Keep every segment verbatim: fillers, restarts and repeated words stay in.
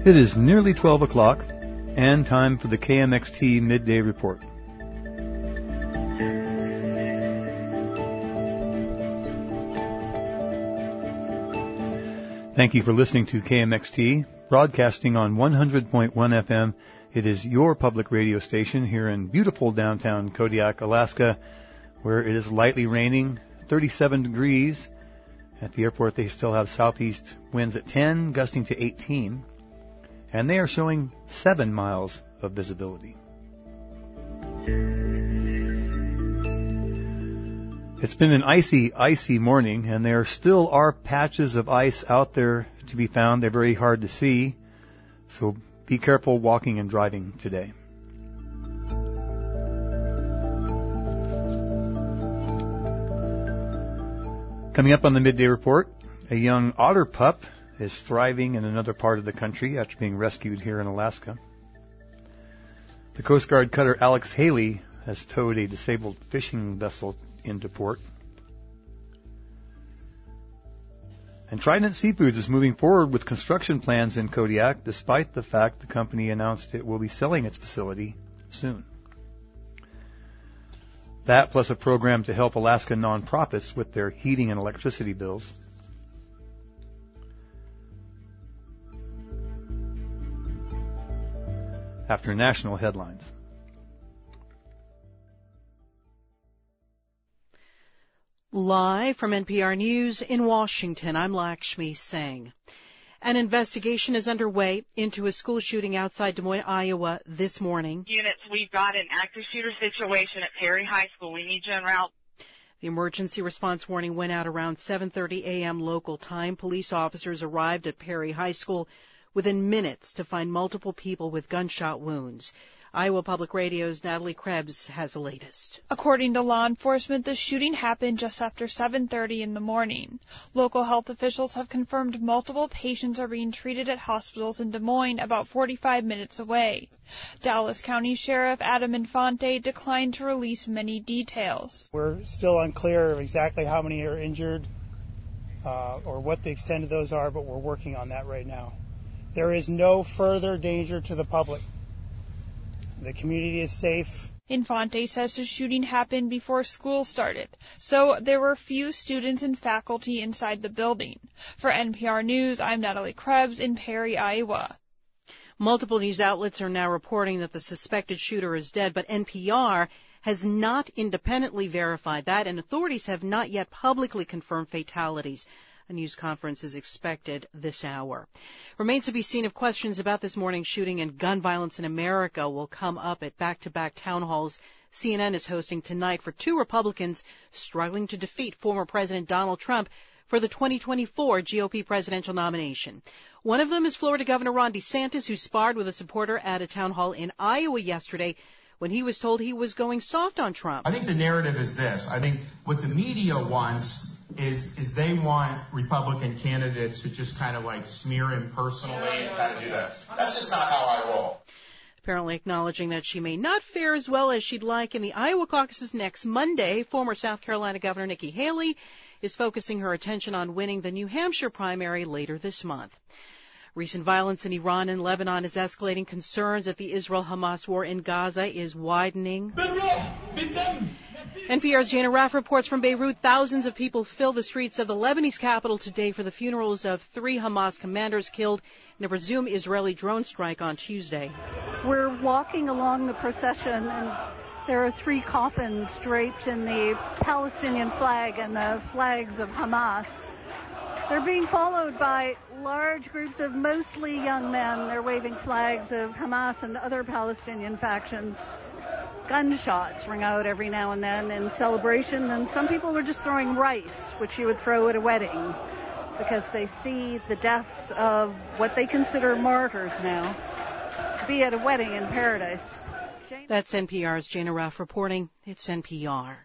It is nearly twelve o'clock and time for the K M X T Midday Report. Thank you for listening to K M X T, broadcasting on one hundred point one F M. It is your public radio station here in beautiful downtown Kodiak, Alaska, where it is lightly raining, thirty-seven degrees. At the airport, they still have southeast winds at ten, gusting to eighteen, and they are showing seven miles of visibility. It's been an icy, icy morning, and there still are patches of ice out there to be found. They're very hard to see, so be careful walking and driving today. Coming up on the Midday Report, a young otter pup is thriving in another part of the country after being rescued here in Alaska. The Coast Guard cutter Alex Haley has towed a disabled fishing vessel into port. And Trident Seafoods is moving forward with construction plans in Kodiak, despite the fact the company announced it will be selling its facility soon. That plus a program to help Alaska nonprofits with their heating and electricity bills. After national headlines. Live from N P R News in Washington, I'm Lakshmi Singh. An investigation is underway into a school shooting outside Des Moines, Iowa this morning. Units, we've got an active shooter situation at Perry High School. We need you en route. The emergency response warning went out around seven thirty a.m. local time. Police officers arrived at Perry High School within minutes to find multiple people with gunshot wounds. Iowa Public Radio's Natalie Krebs has the latest. According to law enforcement, the shooting happened just after seven thirty in the morning. Local health officials have confirmed multiple patients are being treated at hospitals in Des Moines, about forty-five minutes away. Dallas County Sheriff Adam Infante declined to release many details. We're still unclear of exactly how many are injured uh, or what the extent of those are, but we're working on that right now. There is no further danger to the public. The community is safe. Infante says the shooting happened before school started, so there were few students and faculty inside the building. For N P R News, I'm Natalie Krebs in Perry, Iowa. Multiple news outlets are now reporting that the suspected shooter is dead, but N P R has not independently verified that, and authorities have not yet publicly confirmed fatalities. A news conference is expected this hour. Remains to be seen if questions about this morning's shooting and gun violence in America will come up at back-to-back town halls C N N is hosting tonight for two Republicans struggling to defeat former President Donald Trump for the twenty twenty-four G O P presidential nomination. One of them is Florida Governor Ron DeSantis, who sparred with a supporter at a town hall in Iowa yesterday when he was told he was going soft on Trump. I think the narrative is this. I think what the media wants is is they want Republican candidates to just kind of like smear him personally and kind of do that. That's just not how I roll. Apparently acknowledging that she may not fare as well as she'd like in the Iowa caucuses next Monday, former South Carolina Governor Nikki Haley is focusing her attention on winning the New Hampshire primary later this month. Recent violence in Iran and Lebanon is escalating. Concerns that the Israel-Hamas war in Gaza is widening. N P R's Jana Raff reports from Beirut. Thousands of people fill the streets of the Lebanese capital today for the funerals of three Hamas commanders killed in a presumed Israeli drone strike on Tuesday. We're walking along the procession, and there are three coffins draped in the Palestinian flag and the flags of Hamas. They're being followed by large groups of mostly young men. They're waving flags of Hamas and other Palestinian factions. Gunshots ring out every now and then in celebration, and some people are just throwing rice, which you would throw at a wedding, because they see the deaths of what they consider martyrs now to be at a wedding in paradise. That's N P R's Jana Raff reporting. It's N P R.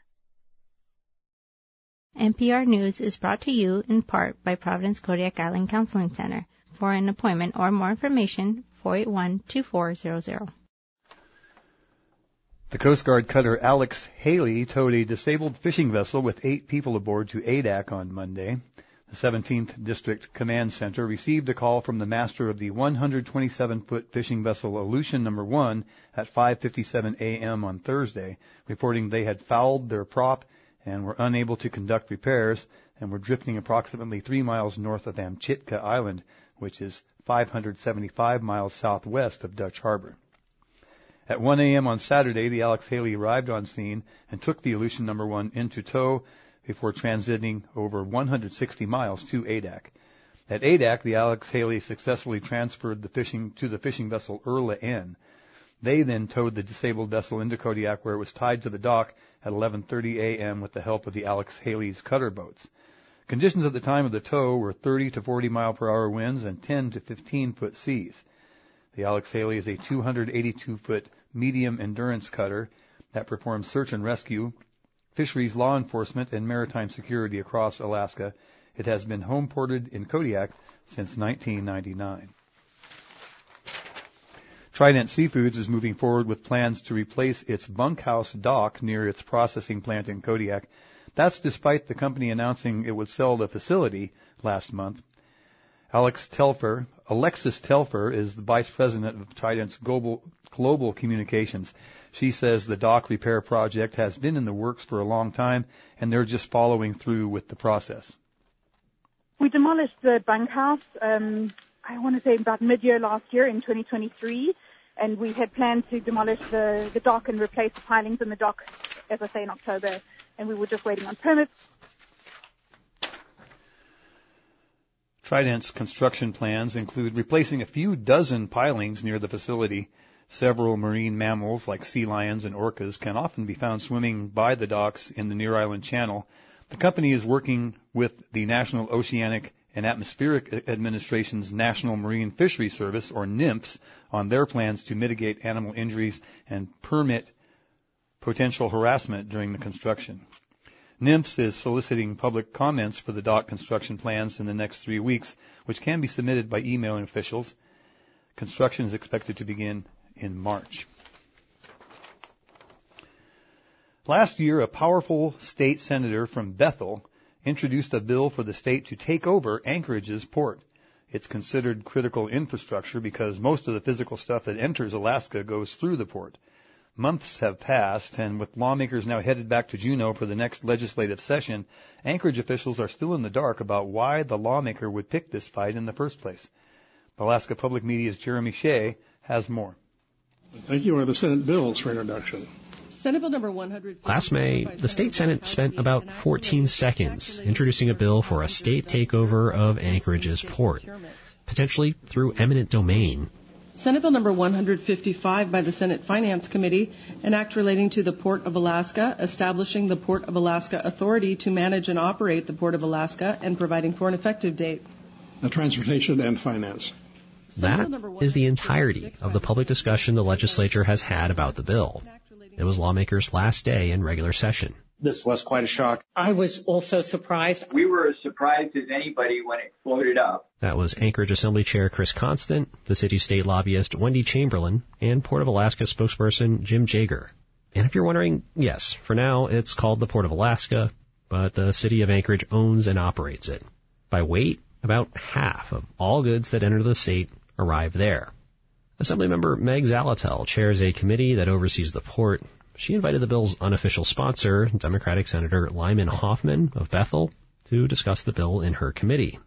N P R News is brought to you in part by Providence Kodiak Island Counseling Center. For an appointment or more information, four eight one, two four zero zero. The Coast Guard cutter Alex Haley towed a disabled fishing vessel with eight people aboard to Adak on Monday. The seventeenth District Command Center received a call from the master of the one hundred twenty-seven foot fishing vessel Aleutian Number one at five fifty-seven a.m. on Thursday, reporting they had fouled their prop and were unable to conduct repairs and were drifting approximately three miles north of Amchitka Island, which is five hundred seventy-five miles southwest of Dutch Harbor. At one a.m. on Saturday, the Alex Haley arrived on scene and took the Aleutian Number one into tow before transiting over one hundred sixty miles to Adak. At Adak, the Alex Haley successfully transferred the fishing to the fishing vessel Erla N. They then towed the disabled vessel into Kodiak, where it was tied to the dock at eleven thirty a.m. with the help of the Alex Haley's cutter boats. Conditions at the time of the tow were thirty to forty mile per hour winds and ten to fifteen foot seas. The Alex Haley is a two hundred eighty-two foot medium endurance cutter that performs search and rescue, fisheries law enforcement, and maritime security across Alaska. It has been home ported in Kodiak since nineteen ninety-nine. Trident Seafoods is moving forward with plans to replace its bunkhouse dock near its processing plant in Kodiak. That's despite the company announcing it would sell the facility last month. Alex Telfer, Alexis Telfer is the vice president of Trident's global, global communications. She says the dock repair project has been in the works for a long time, and they're just following through with the process. We demolished the bunkhouse, um, I want to say about mid-year last year in twenty twenty-three, and we had planned to demolish the, the dock and replace the pilings in the dock, as I say, in October, and we were just waiting on permits. Trident's construction plans include replacing a few dozen pilings near the facility. Several marine mammals like sea lions and orcas can often be found swimming by the docks in the Near Island Channel. The company is working with the National Oceanic and Atmospheric Administration's National Marine Fisheries Service, or NIMFS, on their plans to mitigate animal injuries and permit potential harassment during the construction. NIMFS is soliciting public comments for the dock construction plans in the next three weeks, which can be submitted by emailing officials. Construction is expected to begin in March. Last year, a powerful state senator from Bethel introduced a bill for the state to take over Anchorage's port. It's considered critical infrastructure because most of the physical stuff that enters Alaska goes through the port. Months have passed, and with lawmakers now headed back to Juneau for the next legislative session, Anchorage officials are still in the dark about why the lawmaker would pick this fight in the first place. Alaska Public Media's Jeremy Shea has more. Thank you. Are the Senate bills for introduction? Senate Bill number one hundred. Last May, the state Senate spent about fourteen seconds introducing a bill for a state takeover of Anchorage's port, potentially through eminent domain. Senate Bill number one hundred fifty-five by the Senate Finance Committee, an act relating to the Port of Alaska, establishing the Port of Alaska Authority to manage and operate the Port of Alaska, and providing for an effective date. The Transportation and Finance. That is the entirety of the public discussion the legislature has had about the bill. It was lawmakers' last day in regular session. This was quite a shock. I was also surprised. We were as surprised as anybody when it floated up. That was Anchorage Assembly Chair Chris Constant, the city's state lobbyist Wendy Chamberlain, and Port of Alaska spokesperson Jim Jager. And if you're wondering, yes, for now it's called the Port of Alaska, but the city of Anchorage owns and operates it. By weight, about half of all goods that enter the state arrive there. Assemblymember Meg Zalatel chairs a committee that oversees the port. She invited the bill's unofficial sponsor, Democratic Senator Lyman Hoffman of Bethel, to discuss the bill in her committee.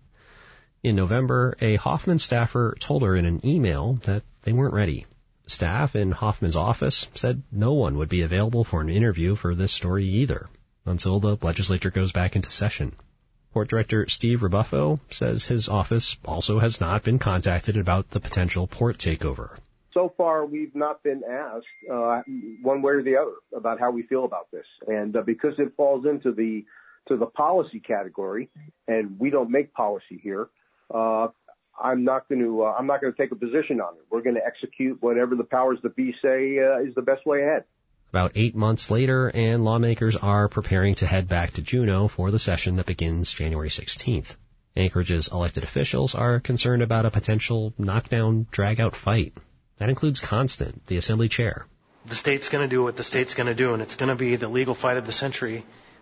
In November, a Hoffman staffer told her in an email that they weren't ready. Staff in Hoffman's office said no one would be available for an interview for this story either, until the legislature goes back into session. Port Director Steve Rebuffo says his office also has not been contacted about the potential port takeover. So far, we've not been asked uh, one way or the other about how we feel about this, and uh, because it falls into the to the policy category, and we don't make policy here, uh, I'm not going to uh, I'm not going to take a position on it. We're going to execute whatever the powers that be say uh, is the best way ahead. About eight months later, and lawmakers are preparing to head back to Juneau for the session that begins January sixteenth. Anchorage's elected officials are concerned about a potential knockdown, drag-out fight. That includes Constant, the Assembly chair. The state's going to do what the state's going to do, and it's going to be the legal fight of the century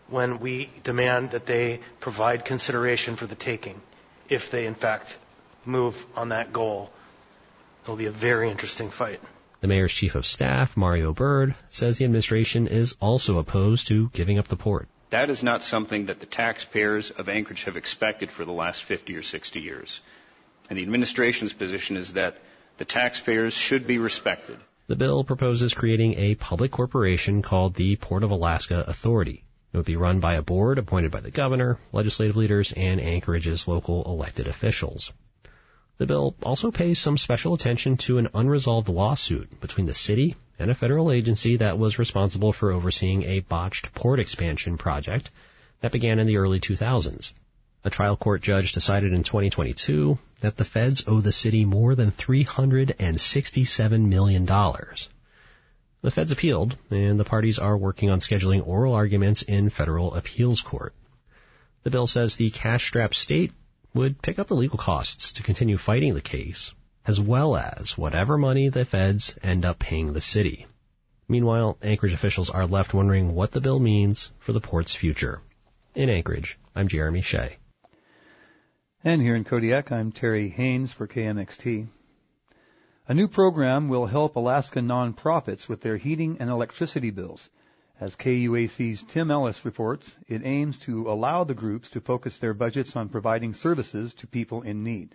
when we demand that they provide consideration for the taking, if they in fact move on that goal. It'll be a very interesting fight. The mayor's chief of staff, Mario Bird, says the administration is also opposed to giving up the port. That is not something that the taxpayers of Anchorage have expected for the last fifty or sixty years. And the administration's position is that the taxpayers should be respected. The bill proposes creating a public corporation called the Port of Alaska Authority. It would be run by a board appointed by the governor, legislative leaders, and Anchorage's local elected officials. The bill also pays some special attention to an unresolved lawsuit between the city and a federal agency that was responsible for overseeing a botched port expansion project that began in the early two thousands. A trial court judge decided in twenty twenty-two that the feds owe the city more than three hundred sixty-seven million dollars. The feds appealed, and the parties are working on scheduling oral arguments in federal appeals court. The bill says the cash-strapped state would pick up the legal costs to continue fighting the case, as well as whatever money the feds end up paying the city. Meanwhile, Anchorage officials are left wondering what the bill means for the port's future. In Anchorage, I'm Jeremy Shea. And here in Kodiak, I'm Terry Haynes for K M X T. A new program will help Alaska nonprofits with their heating and electricity bills. As K U A C's Tim Ellis reports, it aims to allow the groups to focus their budgets on providing services to people in need.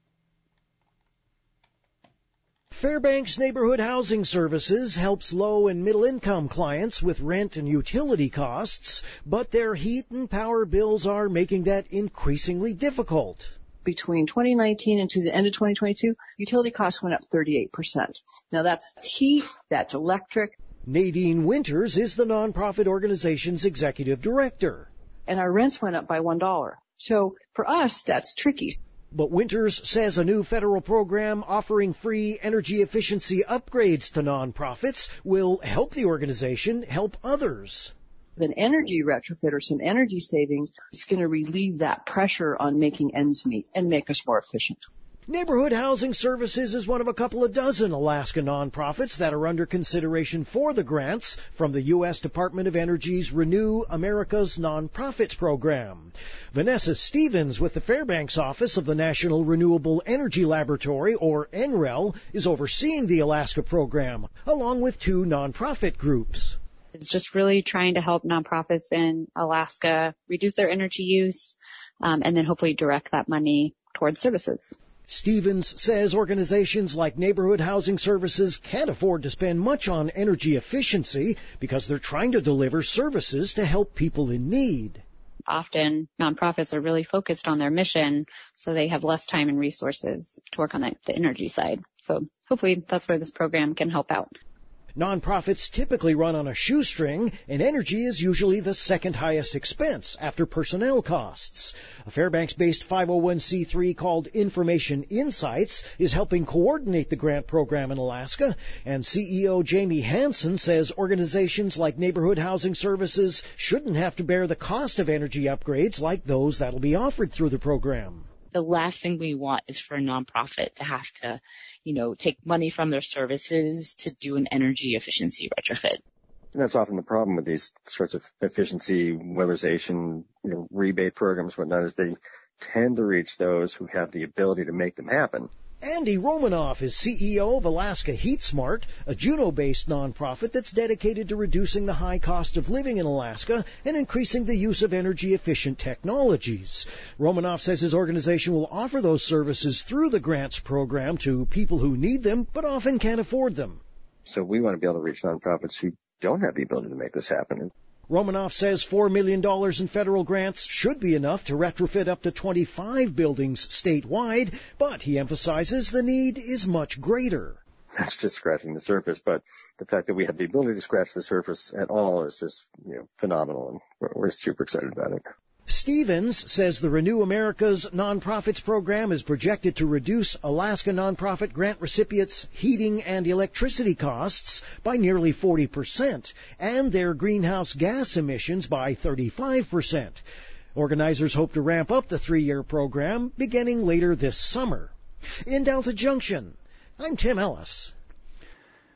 Fairbanks Neighborhood Housing Services helps low and middle income clients with rent and utility costs, but their heat and power bills are making that increasingly difficult. Between twenty nineteen and to the end of twenty twenty-two, utility costs went up thirty-eight percent. Now that's heat, that's electric. Nadine Winters is the nonprofit organization's executive director. And our rents went up by one dollar. So for us, that's tricky. But Winters says a new federal program offering free energy efficiency upgrades to nonprofits will help the organization help others. An energy retrofit or some energy savings is going to relieve that pressure on making ends meet and make us more efficient. Neighborhood Housing Services is one of a couple of dozen Alaska nonprofits that are under consideration for the grants from the U S Department of Energy's Renew America's Nonprofits program. Vanessa Stevens with the Fairbanks office of the National Renewable Energy Laboratory, or N R E L, is overseeing the Alaska program, along with two nonprofit groups. It's just really trying to help nonprofits in Alaska reduce their energy use um, and then hopefully direct that money towards services. Stevens says organizations like Neighborhood Housing Services can't afford to spend much on energy efficiency because they're trying to deliver services to help people in need. Often nonprofits are really focused on their mission, so they have less time and resources to work on the, the energy side. So hopefully that's where this program can help out. Nonprofits typically run on a shoestring, and energy is usually the second highest expense after personnel costs. A Fairbanks-based five oh one c three called Information Insights is helping coordinate the grant program in Alaska, and C E O Jamie Hansen says organizations like Neighborhood Housing Services shouldn't have to bear the cost of energy upgrades like those that'll be offered through the program. The last thing we want is for a nonprofit to have to, you know, take money from their services to do an energy efficiency retrofit. And that's often the problem with these sorts of efficiency, weatherization, you know, rebate programs, whatnot, is they tend to reach those who have the ability to make them happen. Andy Romanoff is C E O of Alaska Heat Smart, a Juneau-based nonprofit that's dedicated to reducing the high cost of living in Alaska and increasing the use of energy-efficient technologies. Romanoff says his organization will offer those services through the grants program to people who need them but often can't afford them. So we want to be able to reach nonprofits who don't have the ability to make this happen. Romanoff says four million dollars in federal grants should be enough to retrofit up to twenty-five buildings statewide, but he emphasizes the need is much greater. That's just scratching the surface, but the fact that we have the ability to scratch the surface at all is just, you know, phenomenal, and we're, we're super excited about it. Stevens says the Renew America's Nonprofits program is projected to reduce Alaska nonprofit grant recipients' heating and electricity costs by nearly forty percent and their greenhouse gas emissions by thirty-five percent. Organizers hope to ramp up the three-year program beginning later this summer. In Delta Junction, I'm Tim Ellis.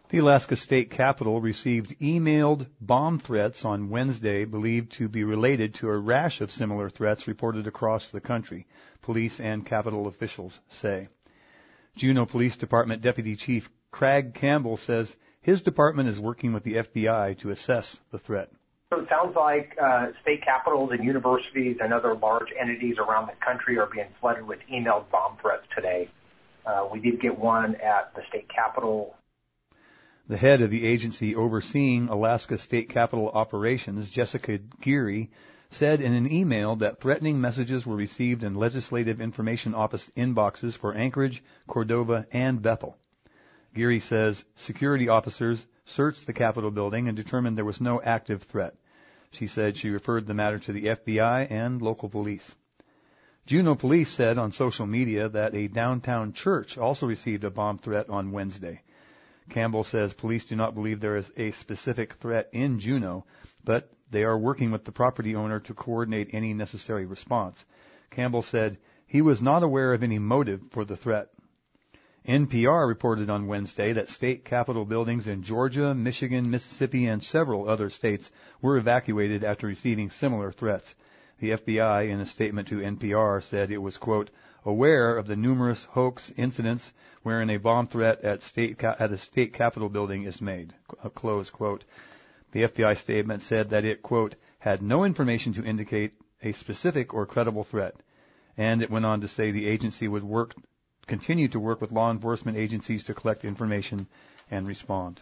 The Alaska State Capitol received emailed bomb threats on Wednesday believed to be related to a rash of similar threats reported across the country, police and Capitol officials say. Juneau Police Department Deputy Chief Craig Campbell says his department is working with the F B I to assess the threat. So it sounds like uh, state capitals and universities and other large entities around the country are being flooded with emailed bomb threats today. Uh, we did get one at the state capitol. The head of the agency overseeing Alaska State Capitol operations, Jessica Geary, said in an email that threatening messages were received in Legislative Information Office inboxes for Anchorage, Cordova, and Bethel. Geary says security officers searched the Capitol building and determined there was no active threat. She said she referred the matter to the F B I and local police. Juneau Police said on social media that a downtown church also received a bomb threat on Wednesday. Campbell says police do not believe there is a specific threat in Juneau, but they are working with the property owner to coordinate any necessary response. Campbell said he was not aware of any motive for the threat. N P R reported on Wednesday that state capitol buildings in Georgia, Michigan, Mississippi, and several other states were evacuated after receiving similar threats. The F B I, in a statement to N P R, said it was, quote, aware of the numerous hoax incidents wherein a bomb threat at state at a state capitol building is made, close quote. The F B I statement said that it, quote, had no information to indicate a specific or credible threat, and it went on to say the agency would work continue to work with law enforcement agencies to collect information and respond.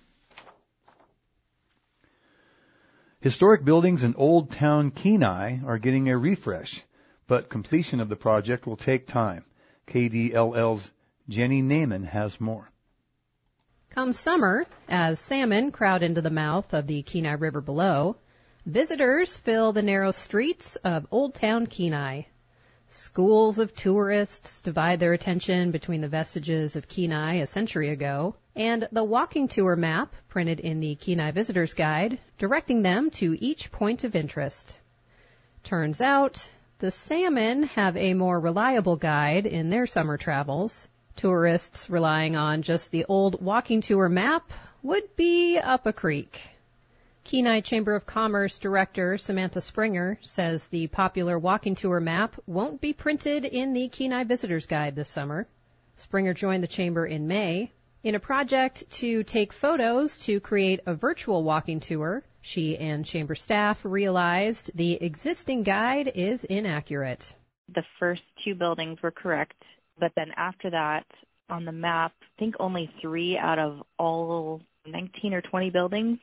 Historic buildings in Old Town Kenai are getting a refresh, but completion of the project will take time. K D L L's Jenny Naiman has more. Come summer, as salmon crowd into the mouth of the Kenai River below, visitors fill the narrow streets of Old Town Kenai. Schools of tourists divide their attention between the vestiges of Kenai a century ago and the walking tour map printed in the Kenai Visitor's Guide, directing them to each point of interest. Turns out, the salmon have a more reliable guide in their summer travels. Tourists relying on just the old walking tour map would be up a creek. Kenai Chamber of Commerce Director Samantha Springer says the popular walking tour map won't be printed in the Kenai Visitor's Guide this summer. Springer joined the Chamber in May. In a project to take photos to create a virtual walking tour, she and Chamber staff realized the existing guide is inaccurate. The first two buildings were correct, but then after that, on the map, I think only three out of all nineteen or twenty buildings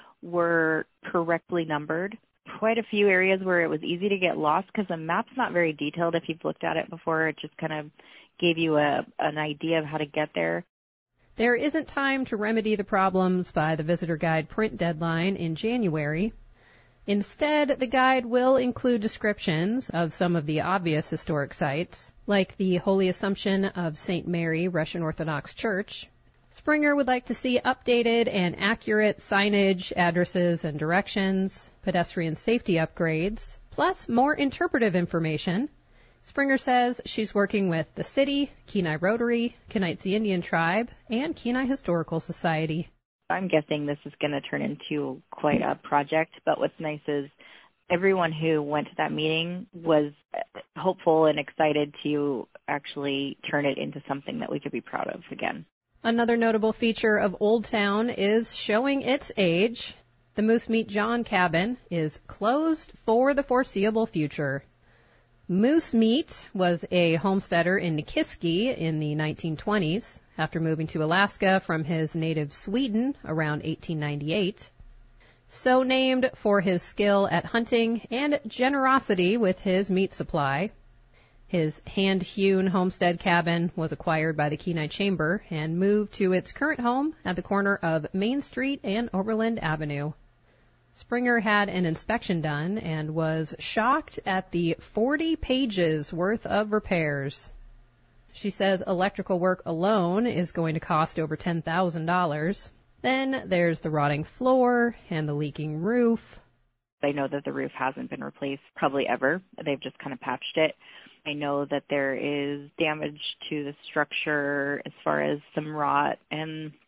were correctly numbered. Quite a few areas where it was easy to get lost because the map's not very detailed. If you've looked at it before, it just kind of gave you a, an idea of how to get there. There isn't time to remedy the problems by the visitor guide print deadline in January. Instead, the guide will include descriptions of some of the obvious historic sites, like the Holy Assumption of Saint Mary Russian Orthodox Church. Springer would like to see updated and accurate signage, addresses, and directions, pedestrian safety upgrades, plus more interpretive information. Springer says she's working with the city, Kenai Rotary, Kenaitze Indian Tribe, and Kenai Historical Society. I'm guessing this is going to turn into quite a project, but what's nice is everyone who went to that meeting was hopeful and excited to actually turn it into something that we could be proud of again. Another notable feature of Old Town is showing its age. The Moose Meat John cabin is closed for the foreseeable future. Moose Meat was a homesteader in Nikiski in the nineteen twenties after moving to Alaska from his native Sweden around eighteen ninety-eight. So named for his skill at hunting and generosity with his meat supply. His hand-hewn homestead cabin was acquired by the Kenai Chamber and moved to its current home at the corner of Main Street and Overland Avenue. Springer had an inspection done and was shocked at the forty pages worth of repairs. She says electrical work alone is going to cost over ten thousand dollars. Then there's the rotting floor and the leaking roof. I know that the roof hasn't been replaced probably ever. They've just kind of patched it. I know that there is damage to the structure as far as some rot and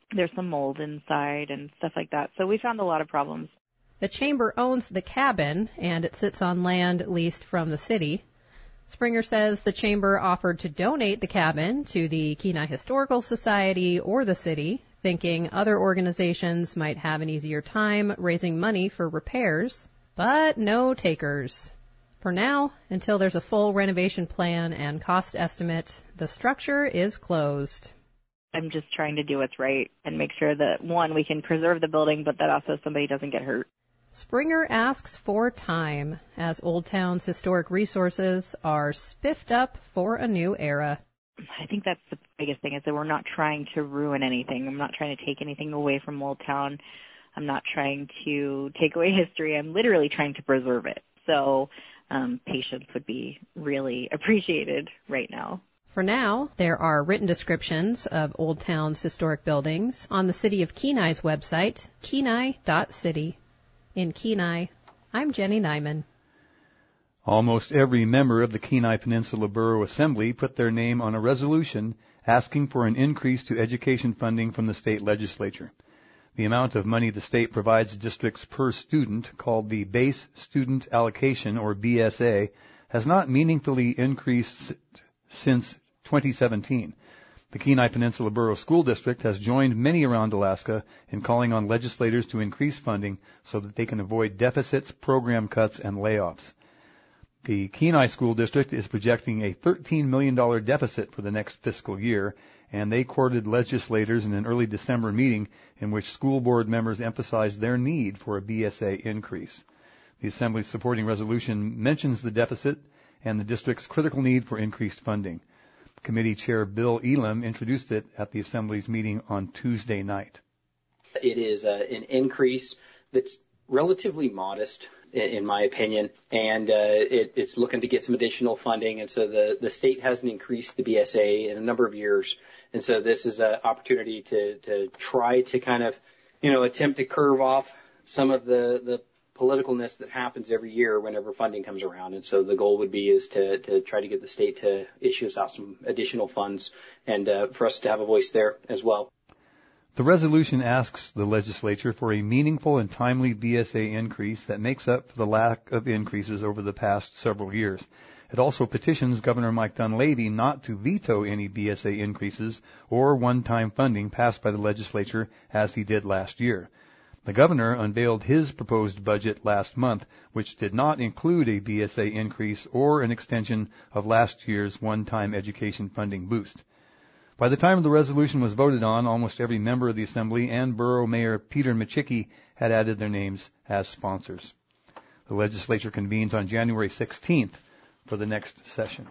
there's some mold inside and stuff like that. So we found a lot of problems. The chamber owns the cabin, and it sits on land leased from the city. Springer says the chamber offered to donate the cabin to the Kenai Historical Society or the city, thinking other organizations might have an easier time raising money for repairs, but no takers. For now, until there's a full renovation plan and cost estimate, the structure is closed. I'm just trying to do what's right and make sure that, one, we can preserve the building, but that also somebody doesn't get hurt. Springer asks for time, as Old Town's historic resources are spiffed up for a new era. I think that's the biggest thing, is that we're not trying to ruin anything. I'm not trying to take anything away from Old Town. I'm not trying to take away history. I'm literally trying to preserve it. So um, patience would be really appreciated right now. For now, there are written descriptions of Old Town's historic buildings on the City of Kenai's website, kenai dot city. In Kenai, I'm Jenny Nyman. Almost every member of the Kenai Peninsula Borough Assembly put their name on a resolution asking for an increase to education funding from the state legislature. The amount of money the state provides districts per student, called the Base Student Allocation, or B S A, has not meaningfully increased since twenty seventeen. The Kenai Peninsula Borough School District has joined many around Alaska in calling on legislators to increase funding so that they can avoid deficits, program cuts, and layoffs. The Kenai School District is projecting a thirteen million dollars deficit for the next fiscal year, and they courted legislators in an early December meeting in which school board members emphasized their need for a B S A increase. The Assembly's supporting resolution mentions the deficit and the district's critical need for increased funding. Committee Chair Bill Elam introduced it at the Assembly's meeting on Tuesday night. It is uh, an increase that's relatively modest, in, in my opinion, and uh, it, it's looking to get some additional funding. And so the, the state hasn't increased the B S A in a number of years. And so this is an opportunity to, to try to kind of, you know, attempt to curve off some of the, the politicalness that happens every year whenever funding comes around. And so the goal would be is to, to try to get the state to issue us out some additional funds and uh, for us to have a voice there as well. The resolution asks the legislature for a meaningful and timely B S A increase that makes up for the lack of increases over the past several years. It also petitions Governor Mike Dunleavy not to veto any B S A increases or one-time funding passed by the legislature as he did last year. The governor unveiled his proposed budget last month, which did not include a B S A increase or an extension of last year's one-time education funding boost. By the time the resolution was voted on, almost every member of the Assembly and Borough Mayor Peter Michicki had added their names as sponsors. The legislature convenes on January sixteenth for the next session.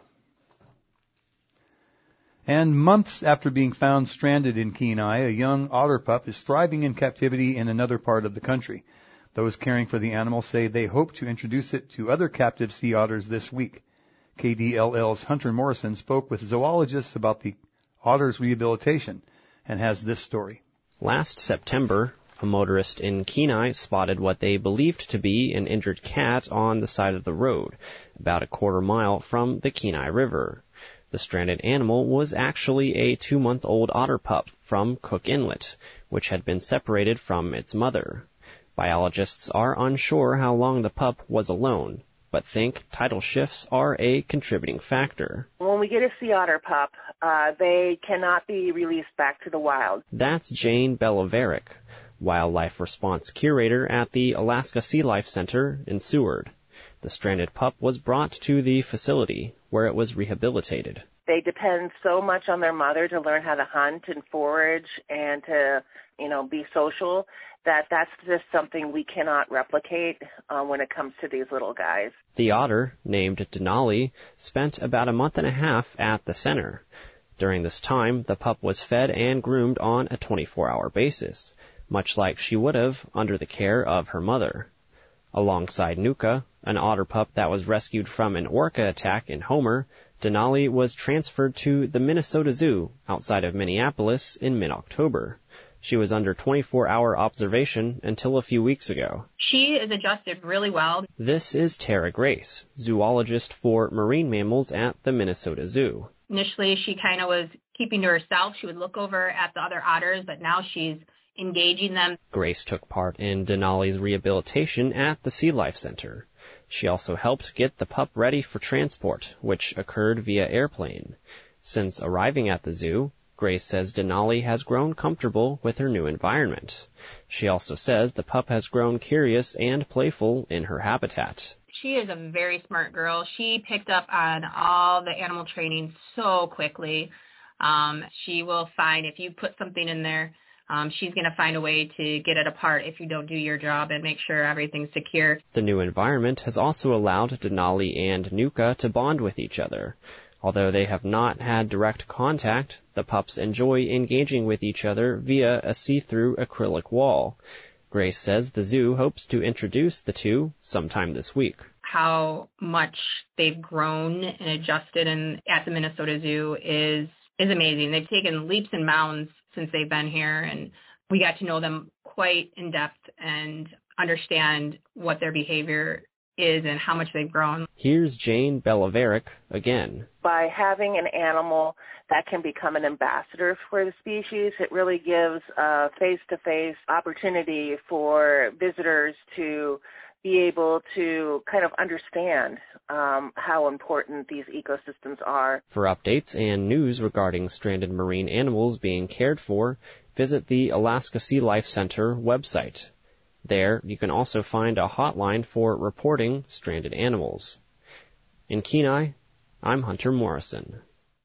And months after being found stranded in Kenai, a young otter pup is thriving in captivity in another part of the country. Those caring for the animal say they hope to introduce it to other captive sea otters this week. K D L L's Hunter Morrison spoke with zoologists about the otter's rehabilitation and has this story. Last September, a motorist in Kenai spotted what they believed to be an injured cat on the side of the road, about a quarter mile from the Kenai River. The stranded animal was actually a two-month-old otter pup from Cook Inlet, which had been separated from its mother. Biologists are unsure how long the pup was alone, but think tidal shifts are a contributing factor. When we get a sea otter pup, uh, they cannot be released back to the wild. That's Jane Belaveric, wildlife response curator at the Alaska Sea Life Center in Seward. The stranded pup was brought to the facility, where it was rehabilitated. They depend so much on their mother to learn how to hunt and forage and to, you know, be social, that that's just something we cannot replicate uh, when it comes to these little guys. The otter, named Denali, spent about a month and a half at the center. During this time, the pup was fed and groomed on a twenty-four hour basis, much like she would have under the care of her mother. Alongside Nuka, an otter pup that was rescued from an orca attack in Homer, Denali was transferred to the Minnesota Zoo outside of Minneapolis in mid-October. She was under twenty-four hour observation until a few weeks ago. She is adjusted really well. This is Tara Grace, zoologist for marine mammals at the Minnesota Zoo. Initially, she kind of was keeping to herself. She would look over at the other otters, but now she's engaging them. Grace took part in Denali's rehabilitation at the Sea Life Center. She also helped get the pup ready for transport, which occurred via airplane. Since arriving at the zoo, Grace says Denali has grown comfortable with her new environment. She also says the pup has grown curious and playful in her habitat. She is a very smart girl. She picked up on all the animal training so quickly. Um, she will find, if you put something in there, um, she's going to find a way to get it apart if you don't do your job and make sure everything's secure. The new environment has also allowed Denali and Nuka to bond with each other. Although they have not had direct contact, the pups enjoy engaging with each other via a see-through acrylic wall. Grace says the zoo hopes to introduce the two sometime this week. How much they've grown and adjusted in, at the Minnesota Zoo is is amazing. They've taken leaps and bounds since they've been here, and we got to know them quite in depth and understand what their behavior is and how much they've grown. Here's Jane Belaveric again. By having an animal that can become an ambassador for the species, it really gives a face-to-face opportunity for visitors to be able to kind of understand um, how important these ecosystems are. For updates and news regarding stranded marine animals being cared for, visit the Alaska Sea Life Center website. There, you can also find a hotline for reporting stranded animals. In Kenai, I'm Hunter Morrison.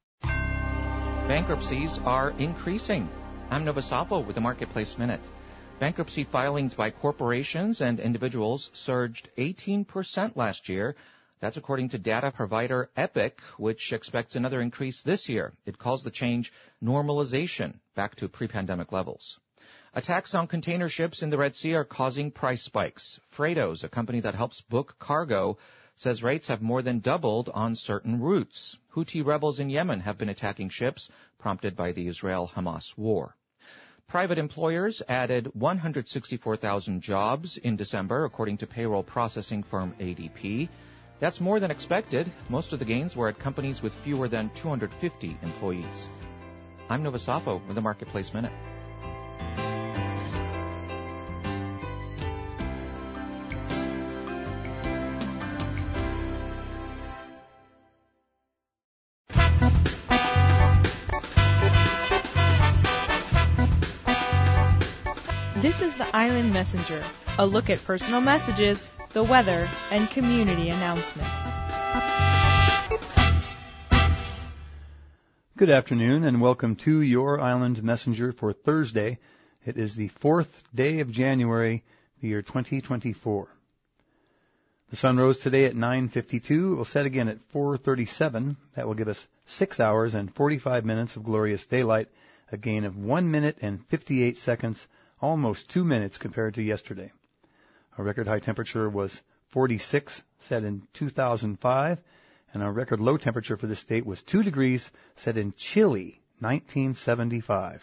Bankruptcies are increasing. I'm Nova Sapo with the Marketplace Minute. Bankruptcy filings by corporations and individuals surged eighteen percent last year. That's according to data provider Epic, which expects another increase this year. It calls the change normalization back to pre-pandemic levels. Attacks on container ships in the Red Sea are causing price spikes. Freightos, a company that helps book cargo, says rates have more than doubled on certain routes. Houthi rebels in Yemen have been attacking ships, prompted by the Israel-Hamas war. Private employers added one hundred sixty-four thousand jobs in December, according to payroll processing firm A D P. That's more than expected. Most of the gains were at companies with fewer than two hundred fifty employees. I'm Nova Sapo with the Marketplace Minute. This is the Island Messenger, a look at personal messages, the weather, and community announcements. Good afternoon and welcome to your Island Messenger for Thursday. It is the fourth day of January, the year twenty twenty-four. The sun rose today at nine fifty-two. It will set again at four thirty-seven. That will give us six hours and forty-five minutes of glorious daylight, a gain of one minute and fifty-eight seconds, almost two minutes compared to yesterday. Our record high temperature was forty-six, set in two thousand five, and our record low temperature for this state was two degrees, set in chilly nineteen seventy-five.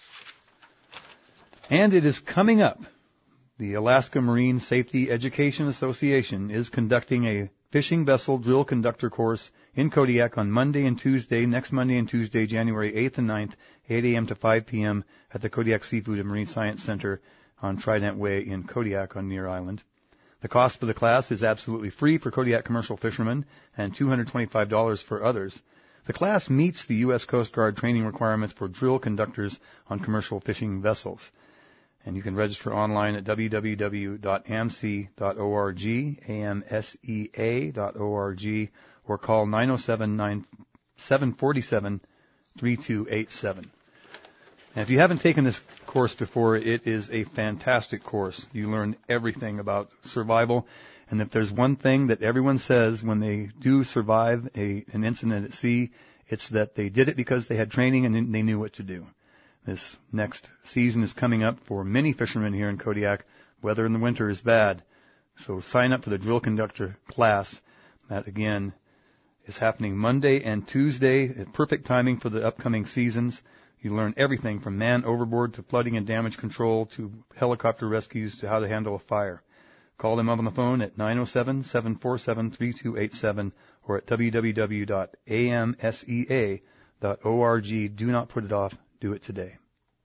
And it is coming up. The Alaska Marine Safety Education Association is conducting a fishing vessel drill conductor course in Kodiak on Monday and Tuesday, next Monday and Tuesday, January eighth and ninth, eight a.m. to five p.m. at the Kodiak Seafood and Marine Science Center on Trident Way in Kodiak on Near Island. The cost for the class is absolutely free for Kodiak commercial fishermen and two hundred twenty-five dollars for others. The class meets the U S Coast Guard training requirements for drill conductors on commercial fishing vessels. And you can register online at w w w dot a m s e a dot org, A M S E A dot org, or call nine oh seven, seven four seven, three two eight seven. And if you haven't taken this course before, it is a fantastic course. You learn everything about survival. And if there's one thing that everyone says when they do survive a, an incident at sea, it's that they did it because they had training and they knew what to do. This next season is coming up for many fishermen here in Kodiak. Weather in the winter is bad. So sign up for the drill conductor class. That, again, is happening Monday and Tuesday at perfect timing for the upcoming seasons. You learn everything from man overboard to flooding and damage control to helicopter rescues to how to handle a fire. Call them up on the phone at nine oh seven, seven four seven, three two eight seven or at w w w dot a m s e a dot org. Do not put it off. Do it today.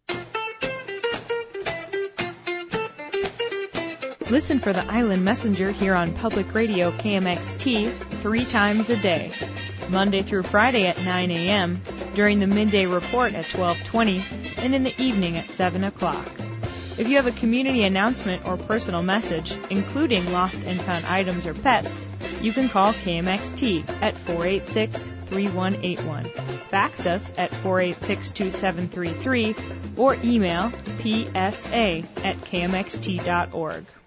Listen for the Island Messenger here on Public Radio K M X T three times a day, Monday through Friday at nine a.m., during the midday report at twelve twenty, and in the evening at seven o'clock. If you have a community announcement or personal message, including lost and found items or pets, you can call K M X T at four eight six, three one eight one, fax us at four eight six, two seven three three, or email p s a at k m x t dot org.